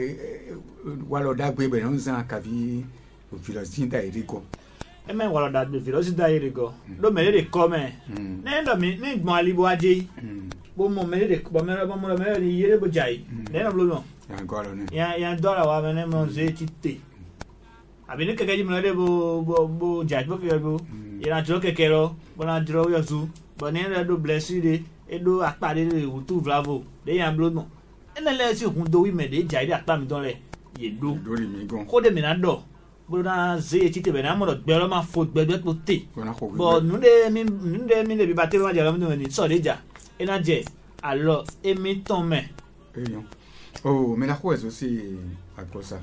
walo da gbe be non san ka vi o filo sinda irigo e me walo da be filo sinda irigo do me de come ne do mi ni gbon alibo aje bo mo me de bo me de yere bo jai ne no lo ya golo ne ya dola wa me ne mo ze chitte abi ne ke gaji mo de bo jai bo ke bo ira jo ke kero bo na dro yo zu bo ne do blessed e do apade le wutu bravo de yan blood mo ene le si hun do wi me de jai de apa mi don le ye do ri mi gon ko de mi na do bo na ze ti te be na mo do gbe lo ma fo gbe po te bo nu de mi le bi ba te ma ja lo mi ni so de ja e na je alors e mi ton me eyon oh me la ko eso si akosa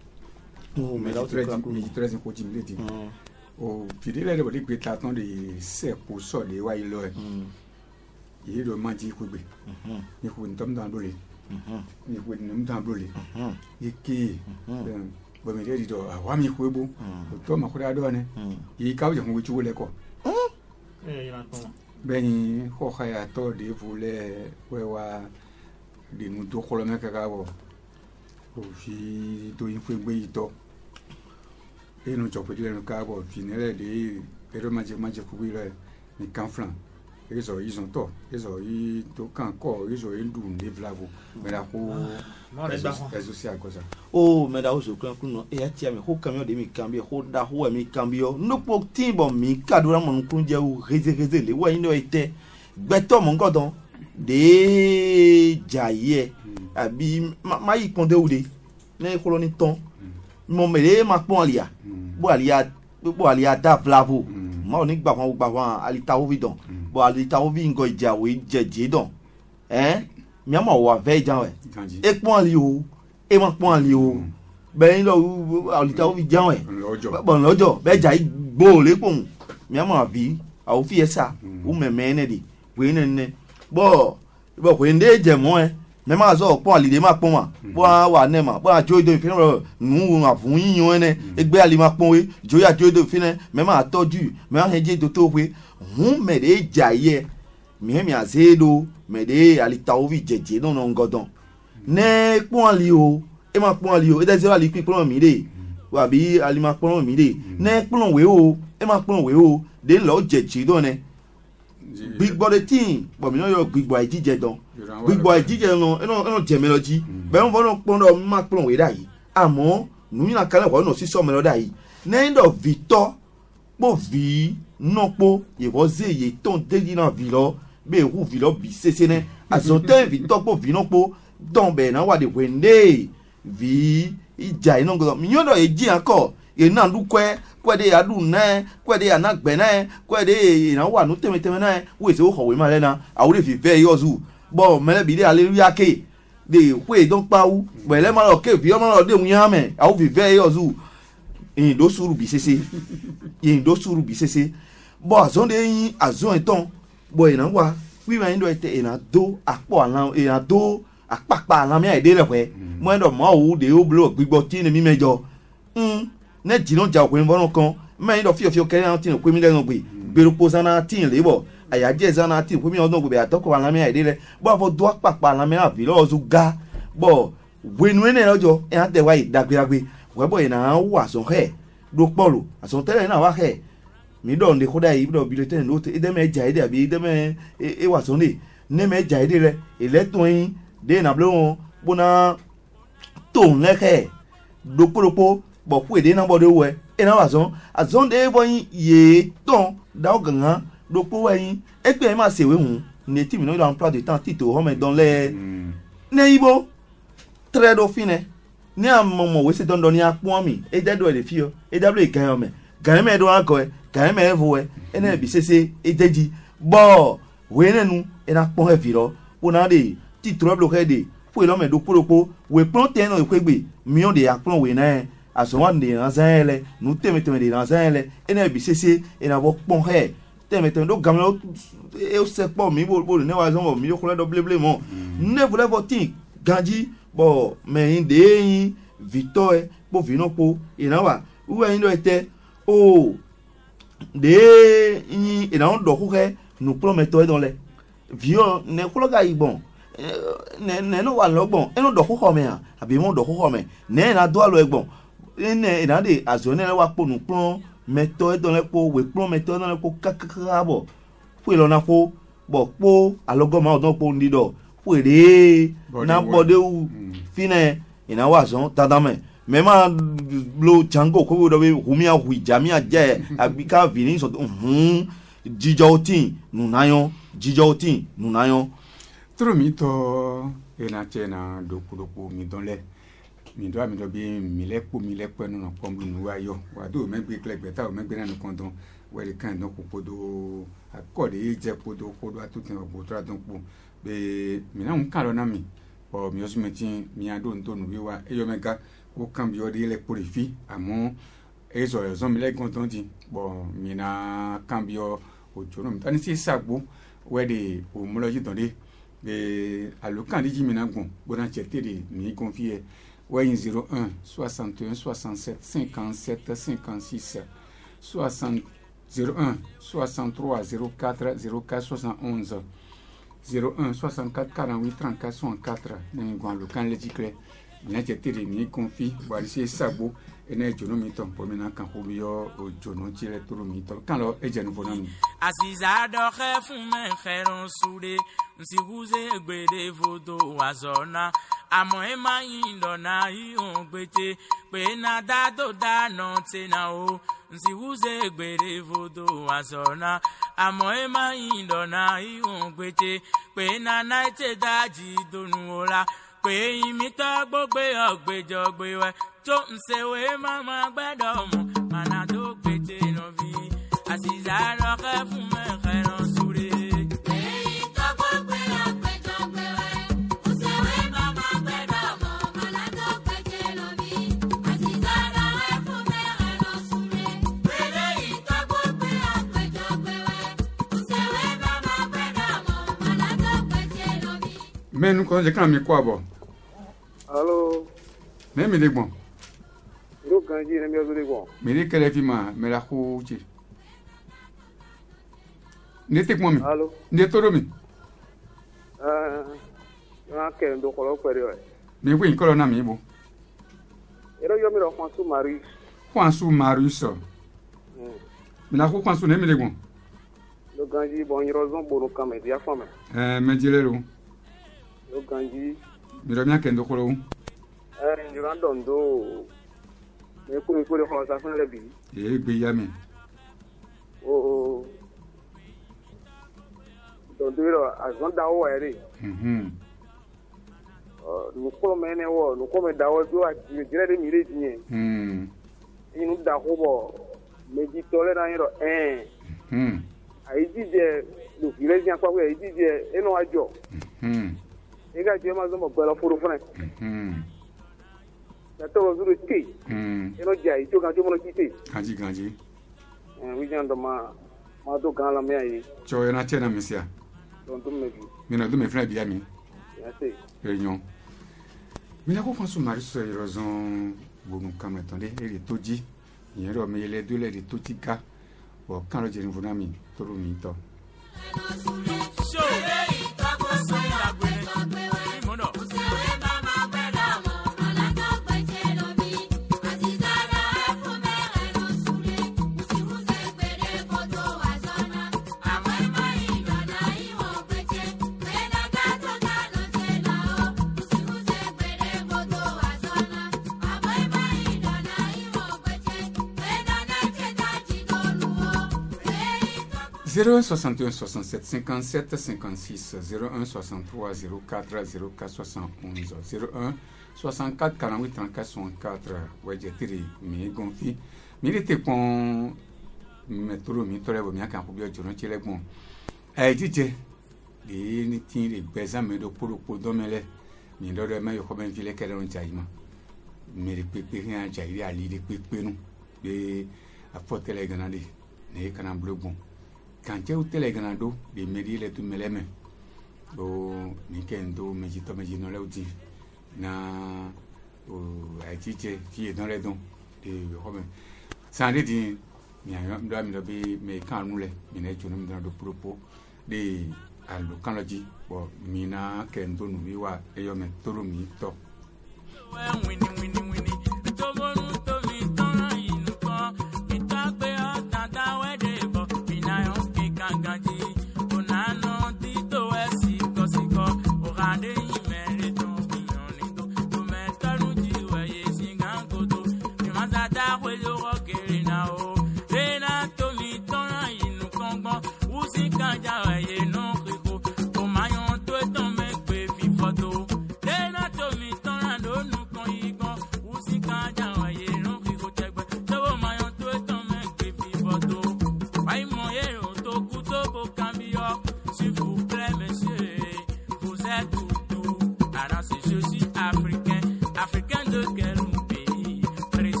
oh me la o mi 13 ko jim le di o fidele de body gbe ta ton de se ko so de wa ilo e yi do ma ji ko gbe ni ko ntom dan do le ni ko ni ntom do le yiki bo me de do awa mi ko ebo to ma ko da do ne yi ka o je ko chu le ko ya ton be ni ko khaya to de vule we wa de nu do ko lo me ka ga bo o fi do yin fo gbe yi to enu jopo dire no kabo finele de pero maje ku ile ni kanfran ezo izon to ezo yi to kan ko ezo endu ne vlavo me la ko ezo si akosa oh me da ozo kan kuno e atia me ho kamio de mi cambio ho da ho mi cambio no po timbo mi kadura mon kunje u reze le wa ino ete gbeto mon godon de jaye abi ma yi konde ude ne koloni ton mo mele ma pon alia bo alia da vlavo ma oni gba wọn alita ovi don bo alita ovi ngo ija we jeje don mi ama wa ve jan we e pon ali o e ma pon ali o be lo alita ovi jan we bon lojo be ja igbo le pon mi ama vi a o fi esa o meme ne di we ne bo ko nde je mo même à zo pon ali de ma pon ma bo wa ne ma bo a joy de fin nu a fun yiyan ne egbe ali ma pon we joy a joy de fin ne même à toju même a je do to we hun me de jaye mi a zedo me de ali taovi jeje no no ngodon ne pon ali o e ma pon ali o e de zero ali pon mi de wa bi ali ma pon mi de ne pon we o e ma pon we o de lo jeje do ne gbigbo de tin bo mi no yo gbigbo ajije don gbigbo ajije no eno je melody be won no pon do ma pon we da yi amo nu na kale ko no si so melody da yi ne ndo victor po vi no po ye wo ze ye ton de na vilo be hu vilo bi sese ne azote victor po vi no po don be na wa de wende vi ija ino go mi yo do e ji anko e na dukwe kwede adu na kwede anagbe na kwede ina wa nu teme na we se o kowe ma le na awure fi fe yozu bo mele bi de hallelujah ke de we don pa u bele ma lo ke fi o ma lo de mu yan me awu fi fe yozu yin do suru bi sese bo azon de yin azon eton bo ina wa wi ma yin do ete ina do apo alan ina do apapa alan mi ide le we mo ndo mo wu de o blo gbigbo ti ni mi mejo ne jino ja ko nbo kan me ndo fio ke an tin ko mi le no gbe gbero posana tin lebo ayaje zana tin ko mi odun gbe atoko alan mi ide le bo afo do apapa alan mi abi lo zu ga bo wenu ene lojo e ate wa idagbe we bo ina wa so he do polo aso tele na wa he mi do nde koda yi do bilete no te ide me ja ide abi ide me e wa so ne me ja ide le ile to yin de na blo bona to nleke do polopo bo fu ede na bo de we e na wa so azon de bo yin ye ton da o gan do po we yin e pe ma se we hun ne ti mi no dans emploi de temps tito ho me dans les ne ibo très do fine ni amomo we se don don ni apon mi e dedo e le fio e dablo e gan me do anko e gan me evo e na bi sese e deji bo we nenu e na pon e firo po na de ti trouble ke de fu lo me do poropo we pon ten no ekwegbe mi on de apon we na aso wan de ranzele nu teme de ranzele e na bi sese e na bo pon he teme do gamlo e o se po mi bo ne wa zo mi yo ko do bleble mo ne voulez voter ganji bo me inde yin victor po vino po ina wa uwe yin do ete o de yin ina on do ko ke nous promettons dans les vieux ne ko ga ibon ne no wa logbon e no do ko me abi mo do ko me ne na do alo egbon ne ina de azone wa po nous promettons dans les po we promettons dans les po kakaka bo fu lo na po bo po alogo ma odon po ndido wèrè na bọ́dé fínẹ̀ ìnáwó àsán tàdámẹ̀ mẹ́mà lo jango kó wọ́n dọ̀wé hùmíà hù ìjàmíà jẹ́ àbíká vìní sọ̀tún jíjọ́ tí nùnáyọ́. toro mi tɔ ena tse na dokudoku mi dɔn lɛ mi dɔ ami dɔ bi mi lɛ kpɔ ɛnu kpɔm nu wa yɔ wa do o mɛgbe kple gbɛta o mɛgbe na nu kɔndɔn wɛri kan dɔn kpokpo do akɔ de ye dze kpodo atutu ɔgbɔtɔ adɔn kpo be mina un kalo na mi o mi osu meti mi ado nto nu bi wa eyo mega o kan bi o de le purifi amo ezo ezo mi le konton ti bo mi na kan bi o ojo mi tani si sagbo we de o mo lo ji don de be alokan di ji mi na gun bo na chete de mi confie we 01 61 67 57 56 60 01 63 04 04 71 01 64 48 34 64 ni gwan lokan letikle ni jetiri ni konfi bari se sabo ene jono mi ton po mi na kan ko yo ojono ti le toro mi ton kan lo ejenu fo na mi asiza do khe fun me kheron sude nsi huze gbede vodo wazona amo e ma yin do na yi on gbete pe na da do da no te na o nsi huze gbede vodo wazona amo e ma yin do na yi on gbete pe na na te da ji donu ola pe imi to gbogbe ogbejo gbe we to nse we mama gbedo mo mana do gbete no vi asiza lo khe fun me kheron sure Mais nous quand j'ai quand même quoi bon. Allô. Mais me bon. Ro ganji ne mi ozuri bon. Me de kele fi ma me la ko chi. Ne tek mo mi. Allô. Ne toro mi. Na ke ndo ko lo pere o. Me wi ko na mi bo. Ero yo mi ro François Marie. François Marius. Me la ko François ne me de bon. Ro ganji bon yiro zon bo no kame dia fama. Me jile ro. Ro ganji. Me ro mi akendo ko lo. Yiro ndondo. Me ko le ko sa fun le bi. E gbe ya mi. Oh. Ndondo yiro azon da o ere. Nu ko mene wo nu ko me da wo do a dire de mi re tinye. Inu da ko bo me di tole na yiro ayi jije lu fire jan kwa ayi jije eno ajo e ga je ma zo mo gbelo furu fune na to zuru ti eno jai to ga jo mo ti ganji wi jan do ma do gan la me ayi cho yana chena misia don to me bi mi na do me fna bi ami ya se réunion mi na ko François Marius rozon bonu kametande e to ji yen ro me le do le de to ti ka o kan lo je ni funa mi toro mi to « 01 61 67 57 56 01 63 04 04 71 01 64 48 34 64 Wedjetiri mi gonfi mi rete pon metro mi tore bo mi aka ko bi ojo ran chele gbon jije de ni tin re gbeza me do poropo do mele mi do do me yo ko ben file kele ron jaima mi re pepe ri an jairi ali de pepe nu de afotele ganade ne kana blogbon quand tu es le ganado de medir le tout meleme o mikendo mejito mejino leudi na o aitiche qui est dans les dons de Romain ça dit dit mi doit mi dobi me kan nule mi na jono mi do propos de allo kan loji bo mi na kendo nu wiwa eyo me toro mi to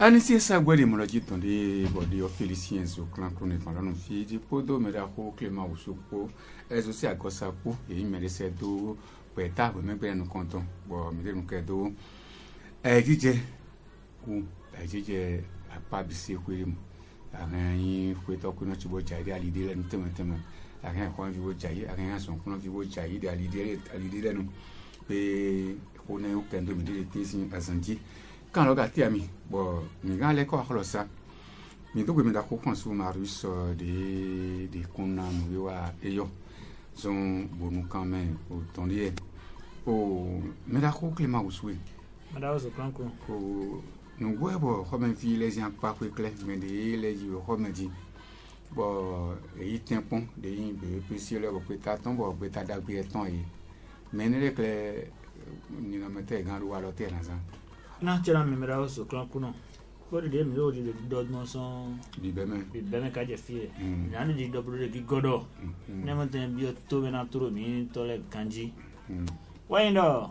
Anisi sagweli mulaji tonde bodi officien so clan kone fandano fi di podo meda ko Clément Ousoupo ezo si agosa po e merece do peta bo megbe no konton bo mi de no kedo jije ku jije apa bisi kwiri agan fue to kuno chibo jai ali de le ntema agan ko vivo jai agan son kuno vivo jai de ali de no pe ko ne o kendo mi de tisi azanji quand le gars ami bon mi ga le ko akolo sa mi to mi da ko konsu marus de konna mi wa eyo son bonu quand même au tondier o mi da ko Clément Ousoupo Madame Zoklanko o nous voyons comme fi les gens pas clair mais de les yo comme dit bon et tempon de be si le ko ta ton bo be ta da be ton yi mais ne le ni na mete gan ro alo te na san na tira mi Madame Zoklanko no ko de mi o de do no son bi be ka je fie na ni do bro de godo ne mo ten bi o to be na toro mi to le kanji wa ndo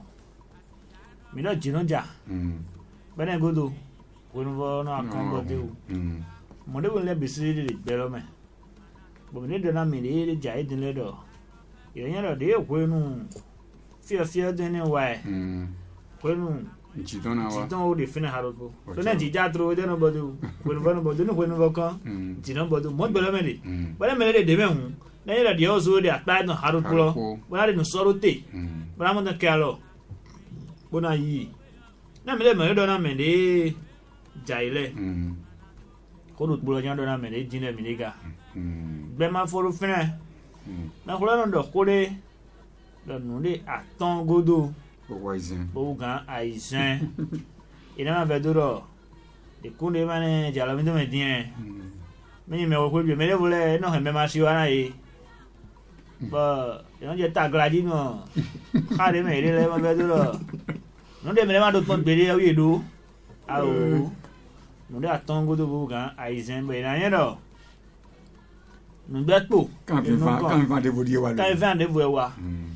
mi do jinoja bene godo wonu vo no akan de o mo de won le bisi de belo me bo mi de na mi de jai de le do yen do de wonu fia de ne wa wonu jidon o de fina haropo so na jija tro de no bodu wonu vo no bodu no wonu vo kan jidon bodu mo belo me de bele me de me hu na yen de o so de ata no haropo lo bo na de no soro te bo na mo de kalo bo na yi na mi le me do na me de jaile ko do bulo jan do na me de jine mi liga be ma foro fina na ko no do ko de do no de aton godo bo gan aisan ina ma be do ro de ko de mane jalo mi do me dien mi me wo ko bi me le vole no he me ma si wa na yi ba yo je ta glaji no ha de me le ma be do ro non de me ma do ton bere awi do awo non de atongo do buga aizen be na yero non be po quand vend de vodi wa quand vend de wa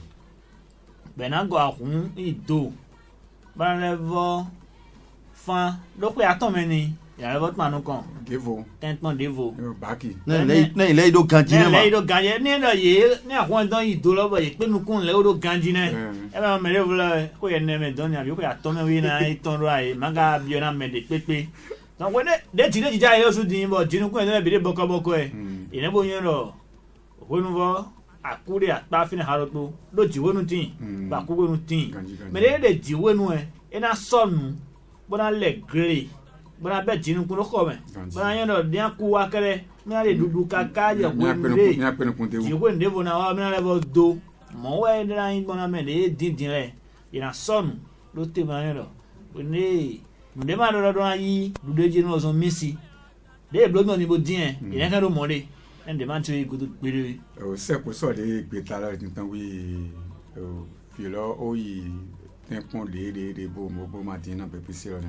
be na go ahun ido ba le vo fan do pe aton me ni ya le vot manu kan devo tentement devo baki na ile do ganji na ma ile do ganji ni do ye ni ahun don ido lo bo ye pe nu kun le do ganji na e ba me le vla ko ye ne me don ya bi ko ya ton me wi na iton ro ai maga bi na me de pepe donc when de ti de ja ye so din bo jinu kun e bi de boko e ine bo yen ro wonu vo akure ata fi na haropo do ji wonu tin ba ku wonu tin me de ji wonu e na sonu bo na le gre bona be jinu kun ko me bona yen do dia ku wa kere me ale dudu kaka je wonde ji wonde bona wa me ale bo do mo we de na yin bona me de din re ina sonu lo te ma yen do ne nde ma do ayi dudu jinu so misi de blo mi ni bo din ina ka do mo de nde ma tiri gudu pere o se ko so de gbeta la tin tan wi o fi lo o yi tempon de bo ma tin na pe pisi lo ne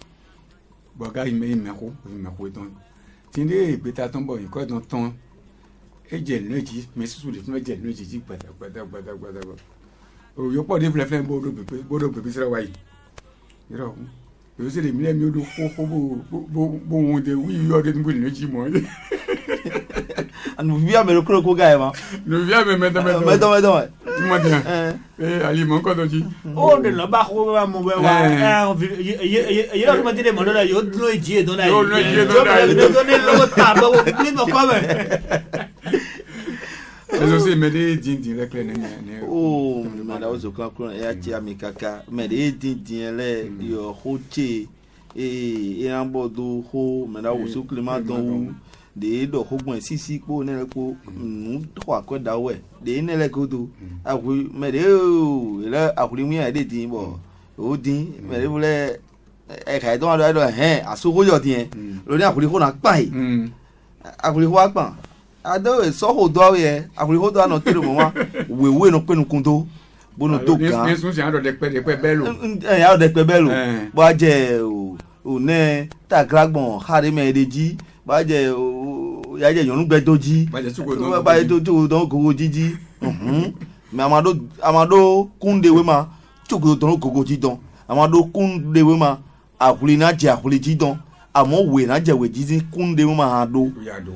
boga me ko ton tinde gbeta ton bo ko don ton e je leji me susu de me je leji ji gbata o yo po de fle bo do pisi ra wa yi iro yo se de mi le mi o do ko bo won de wi yo de bo leji mo nous vient me le croco gars ma nous vient me mettre dis-moi bien ali mon quoi dit oh de là ba ko ba mo wa ye lo ma dire mo la yo no ji do na yo no ji do na do ne lo ta ba ni mo ko me eso se me de din direct ne oh me da ozo kan kron ya ti ami kaka me de din le yo hoche e an bodo ho me da ozo Clément don de do hogbon sisi po ne ko nu to akoda we de ne le kodo akuri me de o le akuri mu ya de din bo o din me de bule e ka don do aso ko yo din lo ni akuri ko na pa yi akuri ko pa ado e so ho do ye akuri ko do na tero mo wa we no penu kundo bono do kan ni sun se ado de pe belo ya de pe belo bo je o ne ta gragbon hare me de ji ba je ya je yonu gbe doji ba je to don gogo jiji me amado kunde we ma chugo don gogo ji don amado kunde we ma akuli na je akuli ji don àmọ́ wè náà jẹ̀wé jíjí kúndé mọ́ máa do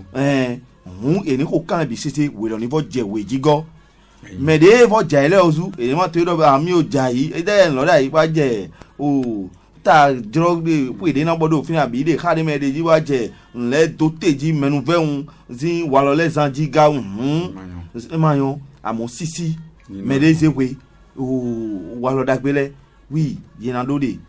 hun èyí kò kàn bí ṣe wè lọ ní fọ́ jẹ̀wé jígọ́ mẹ̀dẹ́ fọ́ jà ilé ọ̀ṣun èyí má tó dọ̀ àmì ò jà yìí ẹ̀dẹ́ lọ́dà yìí wá jẹ̀ o ta jọrọ de fún èdè náà gbọ́dọ̀ òfin àbí èdè káàdé mẹ́ẹ̀dẹ́ yìí wá jẹ̀ ńlẹ́ tó tèjì mẹ́nu fẹ́hùn sí wàlọ́lẹ́ zanjí ga ẹ máa yan àmọ́ sísí mẹ́ẹ̀dẹ́ ṣe wé o wàlọ́dàgbélẹ̀ wí yìnyín lóde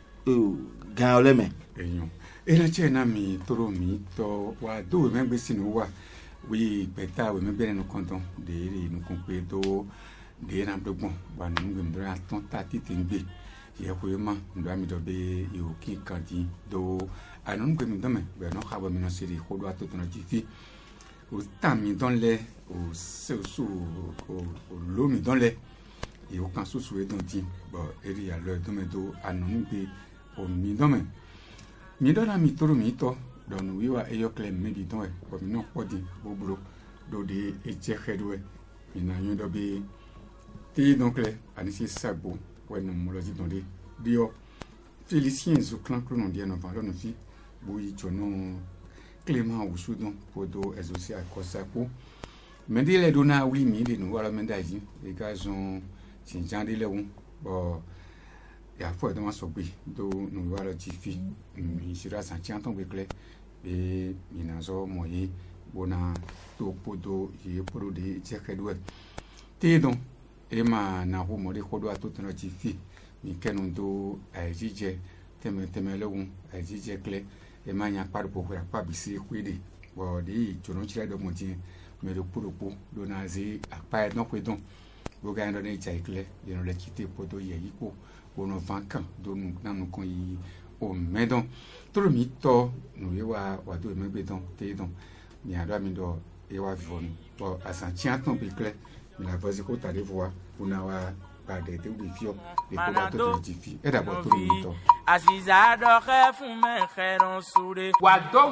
gan ọlẹ́mẹ̀. èèyàn eléjẹ́ náà mi tóró mi tọ́ wa dóòwé mẹ́gbẹ́ sínú wa wí pẹ̀tà wé mẹ́gbẹ́ nínú kọ́ńtàn dèrè inú kún pé tó dèrè náà dọ́gbọ̀n wà nínú gbẹ̀mí àtọ́ tá títí ń gbé yẹ kó yẹ má ndọ́ àmì dọ́ bẹ́ yòó kí kan di do ànú gbẹ̀mí dọ́mẹ̀ bẹ́ẹ̀ náà kábọ̀ mi náà ṣe lè kó do àtọ́ tó náà jí fi o tà mí dán lẹ o sèso o lómi dán lẹ yòó kan soso yẹ dán di bọ̀ eri àlọ́ yẹ dọ́mẹ̀ do ànú gbé o mi dọ́mẹ̀ mi dọ́la mi tóró mi tọ́ dɔnku wiwa eyɔkilɛ mi di dɔn yɛ bɔn mi n'o kpɔ di bobolo do de etsɛ xɛ do yɛ mina nyɔ dɔ be teye dɔn kilɛ ani si sagbo wɛ nu mɔlɔdi dɔn de diɔ félicien zo klan klo nɔ diɛ nɔ van lɔ nɔ fi bo yi tsɔ nɔ clément wusu dɔn ko do ɛzo si akɔsa ko mɛ de lɛ do na wuli mi de nu wala mɛ da yi e ka zɔn sinjan de lɛ wo bɔn yàfọ ẹ tó máa sọ pé tó nùwà lọ ti fi ìṣirà sàǹtìyàn tó ń gbé kílẹ bí ìnàzọ mọyé gbóná tó kpódó yìí kpódó de ìtsẹkẹdó ẹ téè dùn ẹ máa nàhó mọdé kódó àtó tó náà ti fi nìkẹnu tó àìjíjẹ tẹmẹtẹmẹ lẹwọn àìjíjẹ kílẹ ẹ máa yàn kpádùpọ wẹrẹ àpábísí kwéde bọ de ìtsọ̀nà tsi dọ̀ mọ̀tì mẹdọ kpódòkpó lónà zé àkpá ẹ dọ̀ pé dùn gbogbo ayé dọ̀ ní ìtsà yìí kílẹ yẹn lọ tsi tẹ kpódó yẹ yìí kó ono vankan do nanu kan yi o mɛdɔn toro mi tɔ nu ye wa do eme gbe dɔn te dɔn mi a do ami dɔ ye wa vivɔ nu bɔn asan tiɲɛ tɔn bi klɛ mi la vɔsi ko ta de fɔ wa ko na wa ba de te bi fiɔ de ko ba to te ti fi e da bɔ toro mi tɔ. àṣìṣà dọ̀kẹ́ fún mẹ́kẹ́rán súre. wà dọ́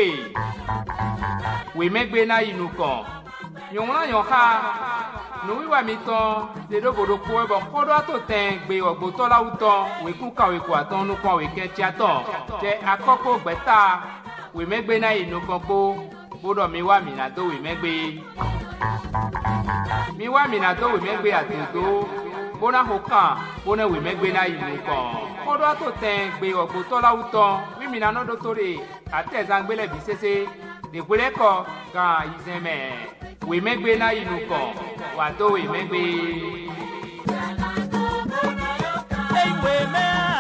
wèmẹ́gbẹ́ náà yìí nù kàn yòówùn yàn ká nuwiwa mi tɔn de do bodo ko bɔ kɔdɔ ato tɛn gbe ɔgbotɔ la wutɔ weku ka weku atɔn nukpɔn wekɛ tia tɔn tɛ akɔkɔ gbɛta wemɛgbe na yi nukpɔn kpo bodɔ mi wa mina do wemɛgbe atodo bona ho kan bona wemɛgbe na yi nukpɔn kɔdɔ ato tɛn gbe ɔgbotɔ la wutɔ mi mina nɔdɔ to de atɛ zangbelɛ bi sese degbelɛ kɔ gan yizɛmɛ. Wèmẹ́gbé náà yìí nù kàn wà tó wèmẹ́gbé.